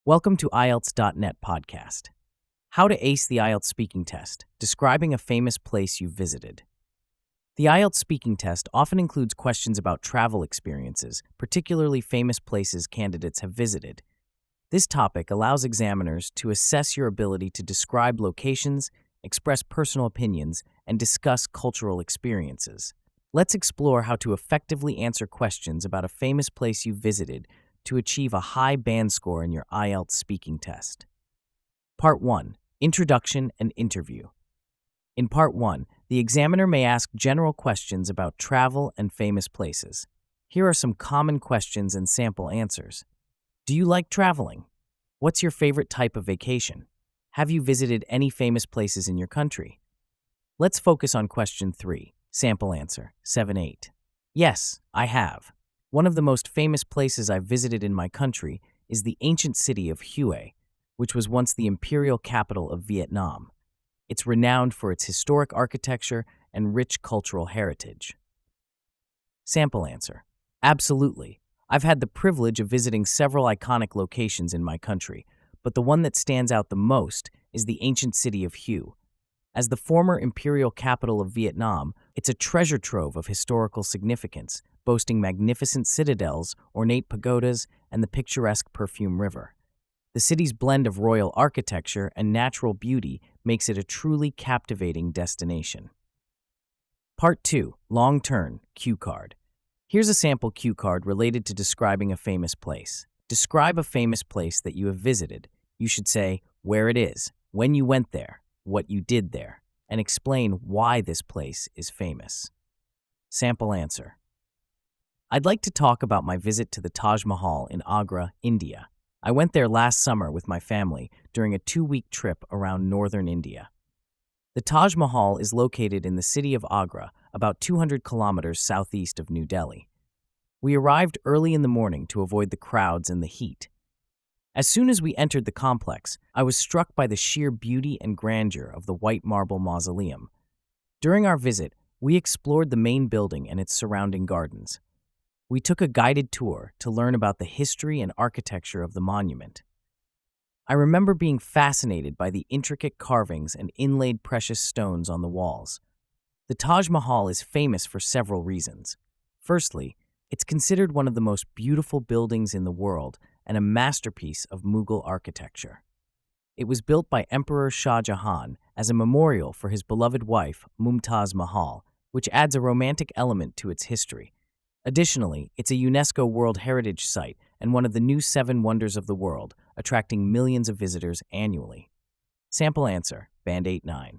Welcome to IELTS.net podcast. How to ace the IELTS speaking test, describing a famous place you've visited. The IELTS speaking test often includes questions about travel experiences, particularly famous places candidates have visited. This topic allows examiners to assess your ability to describe locations, express personal opinions, and discuss cultural experiences. Let's explore how to effectively answer questions about a famous place you've visited to achieve a high band score in your IELTS speaking test. Part 1. Introduction and Interview. In Part 1, the examiner may ask general questions about travel and famous places. Here are some common questions and sample answers. Do you like traveling? What's your favorite type of vacation? Have you visited any famous places in your country? Let's focus on question 3. Sample answer, 7-8. Yes, I have. One of the most famous places I've visited in my country is the ancient city of Hue, which was once the imperial capital of Vietnam. It's renowned for its historic architecture and rich cultural heritage. Sample answer: absolutely. I've had the privilege of visiting several iconic locations in my country, but the one that stands out the most is the ancient city of Hue. As the former imperial capital of Vietnam, it's a treasure trove of historical significance, boasting magnificent citadels, ornate pagodas, and the picturesque Perfume River. The city's blend of royal architecture and natural beauty makes it a truly captivating destination. Part 2. Long Turn Cue Card. Here's a sample cue card related to describing a famous place. Describe a famous place that you have visited. You should say where it is, when you went there, what you did there, and explain why this place is famous. Sample answer: I'd like to talk about my visit to the Taj Mahal in Agra, India. I went there last summer with my family during a 2-week trip around northern India. The Taj Mahal is located in the city of Agra, about 200 kilometers southeast of New Delhi. We arrived early in the morning to avoid the crowds and the heat. As soon as we entered the complex, I was struck by the sheer beauty and grandeur of the white marble mausoleum. During our visit, we explored the main building and its surrounding gardens. We took a guided tour to learn about the history and architecture of the monument. I remember being fascinated by the intricate carvings and inlaid precious stones on the walls. The Taj Mahal is famous for several reasons. Firstly, it's considered one of the most beautiful buildings in the world and a masterpiece of Mughal architecture. It was built by Emperor Shah Jahan as a memorial for his beloved wife, Mumtaz Mahal, which adds a romantic element to its history. Additionally, it's a UNESCO World Heritage Site and one of the new 7 wonders of the world, attracting millions of visitors annually. Sample answer, Band 8-9.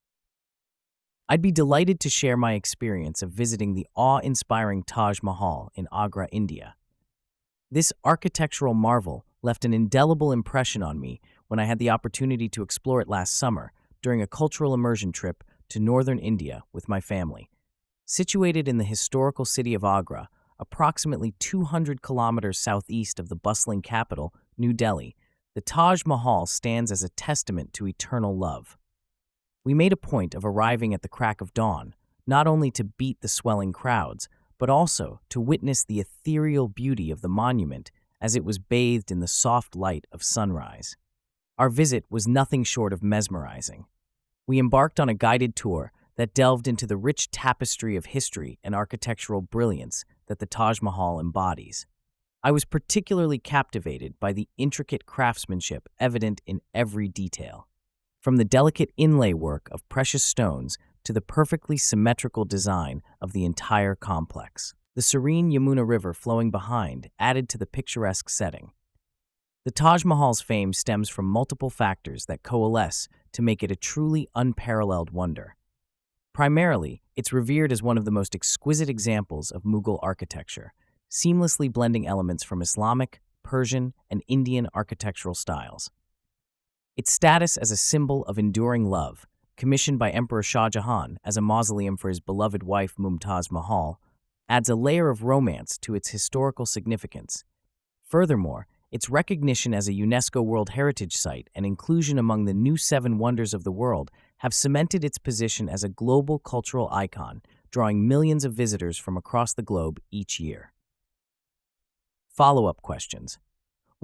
I'd be delighted to share my experience of visiting the awe-inspiring Taj Mahal in Agra, India. This architectural marvel left an indelible impression on me when I had the opportunity to explore it last summer during a cultural immersion trip to northern India with my family. Situated in the historical city of Agra, approximately 200 kilometers southeast of the bustling capital, New Delhi, the Taj Mahal stands as a testament to eternal love. We made a point of arriving at the crack of dawn, not only to beat the swelling crowds, but also to witness the ethereal beauty of the monument as it was bathed in the soft light of sunrise. Our visit was nothing short of mesmerizing. We embarked on a guided tour that delved into the rich tapestry of history and architectural brilliance that the Taj Mahal embodies. I was particularly captivated by the intricate craftsmanship evident in every detail. From the delicate inlay work of precious stones to the perfectly symmetrical design of the entire complex. The serene Yamuna River flowing behind added to the picturesque setting. The Taj Mahal's fame stems from multiple factors that coalesce to make it a truly unparalleled wonder. Primarily, it's revered as one of the most exquisite examples of Mughal architecture, seamlessly blending elements from Islamic, Persian, and Indian architectural styles. Its status as a symbol of enduring love, commissioned by Emperor Shah Jahan as a mausoleum for his beloved wife Mumtaz Mahal, adds a layer of romance to its historical significance. Furthermore, its recognition as a UNESCO World Heritage Site and inclusion among the new 7 wonders of the world have cemented its position as a global cultural icon, drawing millions of visitors from across the globe each year. Follow-up questions.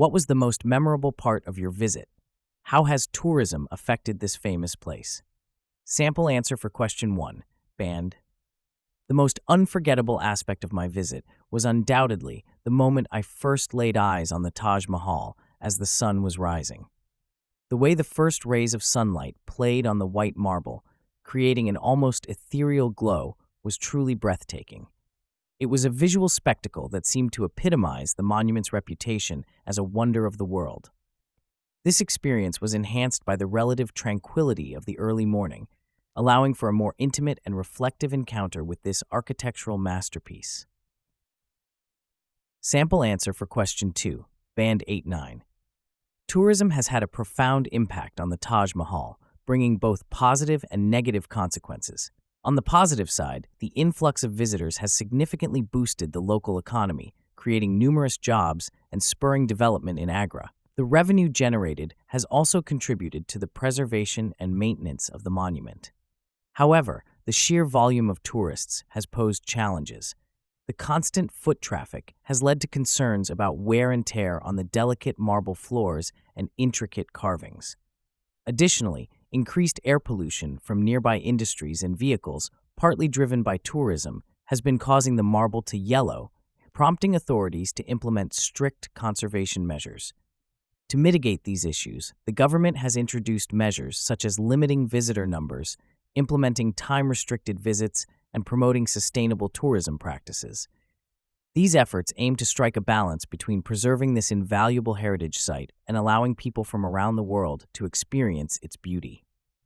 What was the most memorable part of your visit? How has tourism affected this famous place? Sample answer for question 1. Band. The most unforgettable aspect of my visit was undoubtedly the moment I first laid eyes on the Taj Mahal as the sun was rising. The way the first rays of sunlight played on the white marble, creating an almost ethereal glow, was truly breathtaking. It was a visual spectacle that seemed to epitomize the monument's reputation as a wonder of the world. This experience was enhanced by the relative tranquility of the early morning, allowing for a more intimate and reflective encounter with this architectural masterpiece. Sample answer for question 2, Band 8-9. Tourism has had a profound impact on the Taj Mahal, bringing both positive and negative consequences. On the positive side, the influx of visitors has significantly boosted the local economy, creating numerous jobs and spurring development in Agra. The revenue generated has also contributed to the preservation and maintenance of the monument. However, the sheer volume of tourists has posed challenges. The constant foot traffic has led to concerns about wear and tear on the delicate marble floors and intricate carvings. Additionally, increased air pollution from nearby industries and vehicles, partly driven by tourism, has been causing the marble to yellow, prompting authorities to implement strict conservation measures. To mitigate these issues, the government has introduced measures such as limiting visitor numbers, implementing time-restricted visits, and promoting sustainable tourism practices. These efforts aim to strike a balance between preserving this invaluable heritage site and allowing people from around the world to experience its beauty.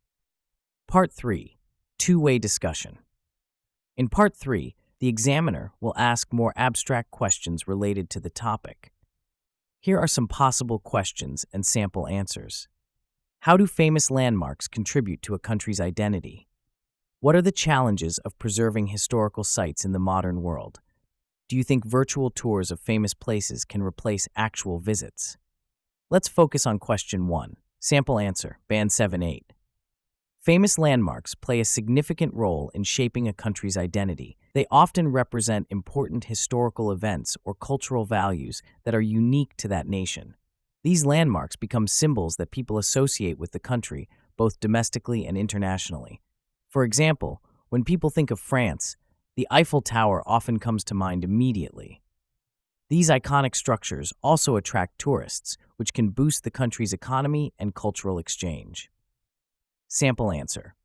Part 3. Two-way discussion. In Part 3, the examiner will ask more abstract questions related to the topic. Here are some possible questions and sample answers. How do famous landmarks contribute to a country's identity? What are the challenges of preserving historical sites in the modern world? Do you think virtual tours of famous places can replace actual visits? Let's focus on question 1. Sample answer, Band 7-8. Famous landmarks play a significant role in shaping a country's identity. They often represent important historical events or cultural values that are unique to that nation. These landmarks become symbols that people associate with the country, both domestically and internationally. For example, when people think of France, the Eiffel Tower often comes to mind immediately. These iconic structures also attract tourists, which can boost the country's economy and cultural exchange. Sample answer.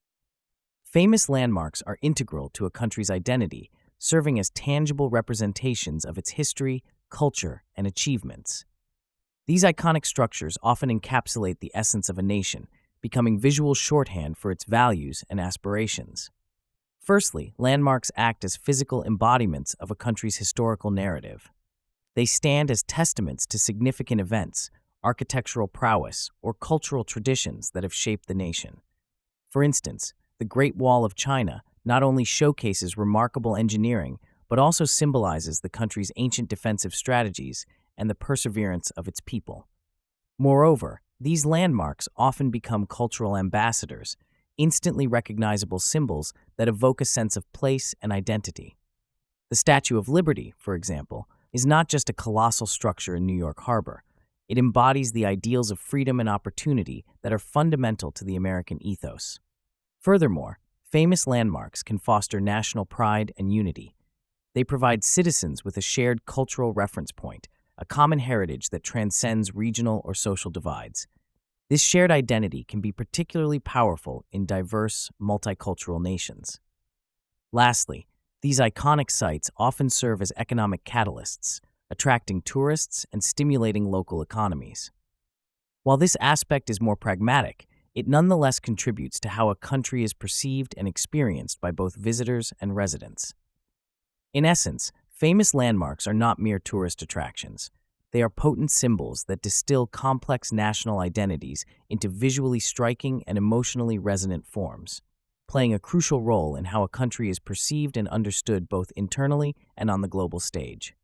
Famous landmarks are integral to a country's identity, serving as tangible representations of its history, culture, and achievements. These iconic structures often encapsulate the essence of a nation, becoming visual shorthand for its values and aspirations. Firstly, landmarks act as physical embodiments of a country's historical narrative. They stand as testaments to significant events, architectural prowess, or cultural traditions that have shaped the nation. For instance, the Great Wall of China not only showcases remarkable engineering, but also symbolizes the country's ancient defensive strategies and the perseverance of its people. Moreover, these landmarks often become cultural ambassadors, instantly recognizable symbols that evoke a sense of place and identity. The Statue of Liberty, for example, is not just a colossal structure in New York Harbor. It embodies the ideals of freedom and opportunity that are fundamental to the American ethos. Furthermore, famous landmarks can foster national pride and unity. They provide citizens with a shared cultural reference point, a common heritage that transcends regional or social divides. This shared identity can be particularly powerful in diverse, multicultural nations. Lastly, these iconic sites often serve as economic catalysts, attracting tourists and stimulating local economies. While this aspect is more pragmatic, it nonetheless contributes to how a country is perceived and experienced by both visitors and residents. In essence, famous landmarks are not mere tourist attractions. They are potent symbols that distill complex national identities into visually striking and emotionally resonant forms, playing a crucial role in how a country is perceived and understood both internally and on the global stage.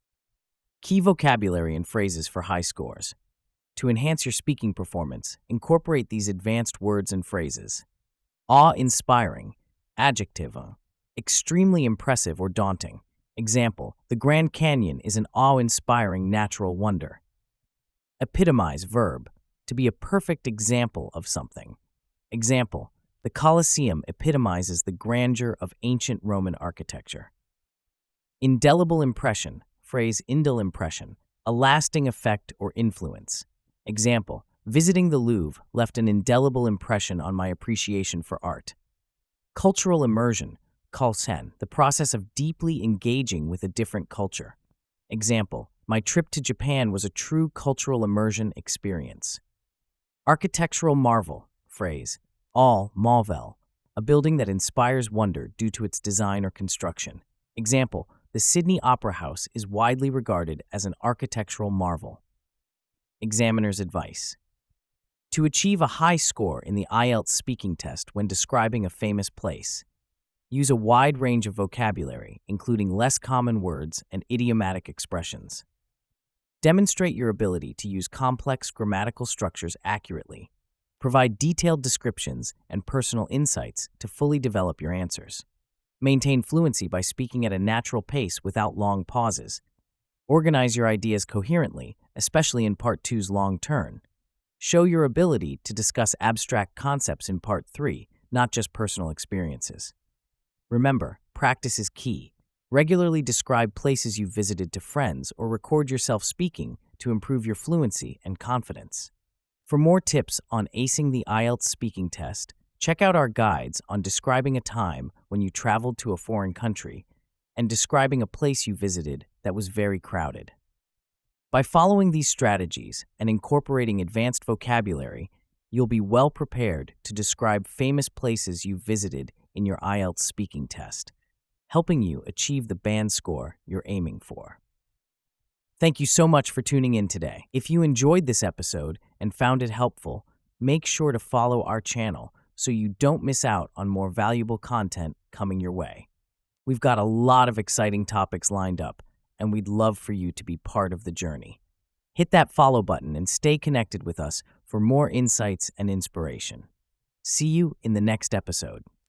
Key vocabulary and phrases for high scores. To enhance your speaking performance, incorporate these advanced words and phrases. Awe-inspiring, adjective, extremely impressive or daunting. Example, the Grand Canyon is an awe-inspiring natural wonder. Epitomize, verb, to be a perfect example of something. Example, the Colosseum epitomizes the grandeur of ancient Roman architecture. Indelible impression, phrase indel impression, a lasting effect or influence. Example, visiting the Louvre left an indelible impression on my appreciation for art. Cultural immersion, kalsen, the process of deeply engaging with a different culture. Example, my trip to Japan was a true cultural immersion experience. Architectural marvel, phrase, all marvel, a building that inspires wonder due to its design or construction. Example, the Sydney Opera House is widely regarded as an architectural marvel. Examiner's advice. To achieve a high score in the IELTS speaking test when describing a famous place, use a wide range of vocabulary, including less common words and idiomatic expressions. Demonstrate your ability to use complex grammatical structures accurately. Provide detailed descriptions and personal insights to fully develop your answers. Maintain fluency by speaking at a natural pace without long pauses. Organize your ideas coherently, especially in Part 2's long turn. Show your ability to discuss abstract concepts in Part 3, not just personal experiences. Remember, practice is key. Regularly describe places you've visited to friends or record yourself speaking to improve your fluency and confidence. For more tips on acing the IELTS speaking test, check out our guides on describing a time when you traveled to a foreign country and describing a place you visited that was very crowded. By following these strategies and incorporating advanced vocabulary, you'll be well prepared to describe famous places you've visited in your IELTS speaking test, helping you achieve the band score you're aiming for. Thank you so much for tuning in today. If you enjoyed this episode and found it helpful, make sure to follow our channel so you don't miss out on more valuable content coming your way. We've got a lot of exciting topics lined up, and we'd love for you to be part of the journey. Hit that follow button and stay connected with us for more insights and inspiration. See you in the next episode.